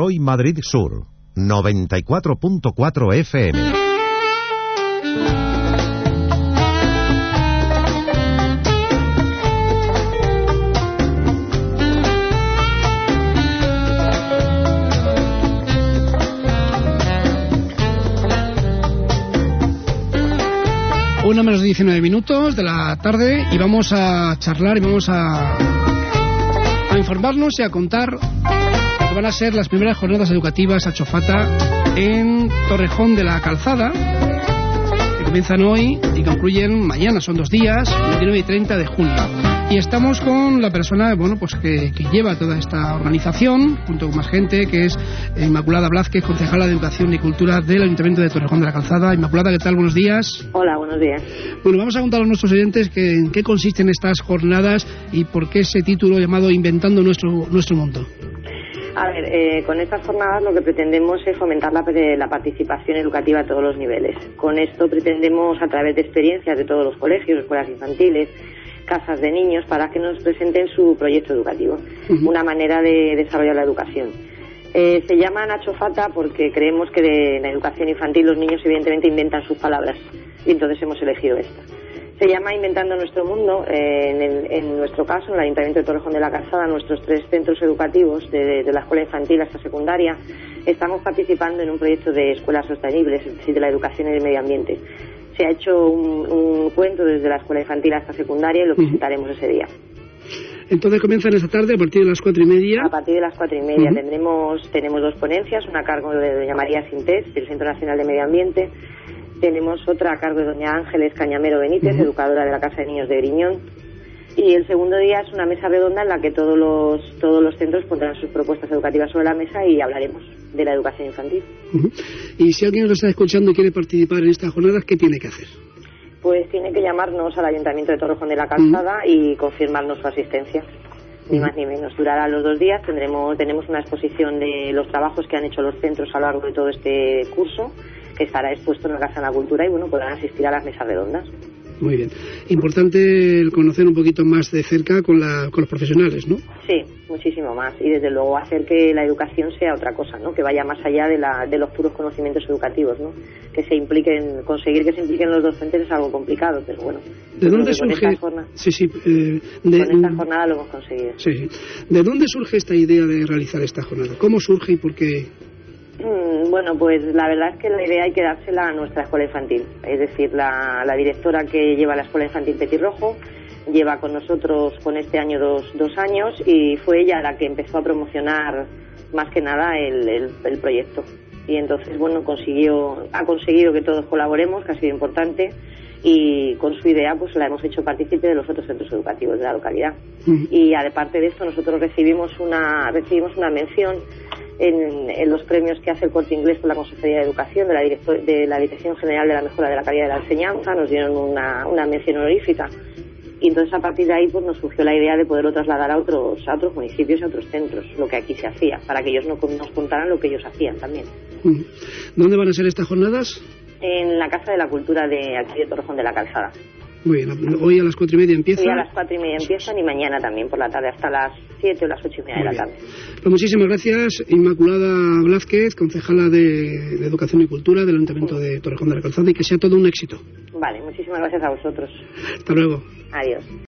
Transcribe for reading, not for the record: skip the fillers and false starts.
Soy Madrid Sur, 94.4 FM. Una menos 19 minutos de la tarde y vamos a charlar y vamos a informarnos y a contar lo que van a ser las primeras jornadas educativas Achofata en Torrejón de la Calzada, que comienzan hoy y concluyen mañana. Son 2 días, 29 y 30 de junio. Y estamos con la persona, que lleva toda esta organización, junto con más gente, que es Inmaculada Blázquez, concejala de Educación y Cultura del Ayuntamiento de Torrejón de la Calzada. Inmaculada, ¿qué tal? Buenos días. Hola, buenos días. Bueno, vamos a contar a nuestros oyentes en qué consisten estas jornadas y por qué ese título llamado Inventando nuestro mundo. A ver, con estas jornadas lo que pretendemos es fomentar la participación educativa a todos los niveles. Con esto pretendemos, a través de experiencias de todos los colegios, escuelas infantiles, casas de niños, para que nos presenten su proyecto educativo, una manera de desarrollar la educación. Se llaman Achofata porque creemos que en la educación infantil los niños evidentemente inventan sus palabras y entonces hemos elegido esta. Se llama Inventando nuestro mundo. En nuestro caso, en el Ayuntamiento de Torrejón de la Calzada, nuestros 3 centros educativos, de la escuela infantil hasta secundaria, estamos participando en un proyecto de escuelas sostenibles, es decir, de la educación y el medio ambiente. Se ha hecho un cuento desde la escuela infantil hasta secundaria y lo presentaremos ese día. Entonces comienzan esta tarde a partir de las 4:30. A partir de las 4:30 tenemos 2 ponencias, una a cargo de doña María Sintés, del Centro Nacional de Medio Ambiente. Tenemos otra a cargo de doña Ángeles Cañamero Benítez, educadora de la Casa de Niños de Griñón. Y el segundo día es una mesa redonda en la que todos los centros pondrán sus propuestas educativas sobre la mesa y hablaremos de la educación infantil. Y si alguien nos está escuchando y quiere participar en estas jornadas, ¿qué tiene que hacer? Pues tiene que llamarnos al Ayuntamiento de Torrejón de la Calzada y confirmarnos su asistencia. Ni más ni menos. Durará los 2 días. Tenemos una exposición de los trabajos que han hecho los centros a lo largo de todo este curso, que estará expuesto en la Casa de la Cultura y podrán asistir a las mesas redondas. Muy bien. Importante el conocer un poquito más de cerca con los profesionales, ¿no? Sí, muchísimo más. Y desde luego hacer que la educación sea otra cosa, ¿no? Que vaya más allá de los puros conocimientos educativos, ¿no? Conseguir que se impliquen los docentes es algo complicado, pero bueno. ¿De dónde surge? Con esta jornada lo hemos conseguido. Sí. ¿De dónde surge esta idea de realizar esta jornada? ¿Cómo surge y por qué? Bueno, pues la verdad es que la idea hay que dársela a nuestra escuela infantil. Es decir, la directora que lleva la escuela infantil Petirrojo lleva con nosotros con este año 2 años y fue ella la que empezó a promocionar más que nada el proyecto. Y entonces, ha conseguido que todos colaboremos, que ha sido importante, y con su idea pues la hemos hecho partícipe de los otros centros educativos de la localidad. Y aparte de esto, nosotros recibimos una mención en los premios que hace el Corte Inglés por la Consejería de Educación de la Dirección General de la Mejora de la Calidad de la Enseñanza. Nos dieron una mención honorífica y entonces a partir de ahí pues nos surgió la idea de poderlo trasladar a otros municipios y a otros centros, lo que aquí se hacía, para que ellos nos contaran lo que ellos hacían también. ¿Dónde van a ser estas jornadas? En la Casa de la Cultura de aquí de Torrejón de la Calzada. Muy bien, hoy a las 4:30 empieza. Hoy a las 4:30 empiezan y mañana también por la tarde hasta las 7 o las 8:30 de la tarde. Pues muchísimas gracias, Inmaculada Blázquez, concejala de Educación y Cultura del Ayuntamiento de Torrejón de la Calzada, y que sea todo un éxito. Vale, muchísimas gracias a vosotros. Hasta luego. Adiós.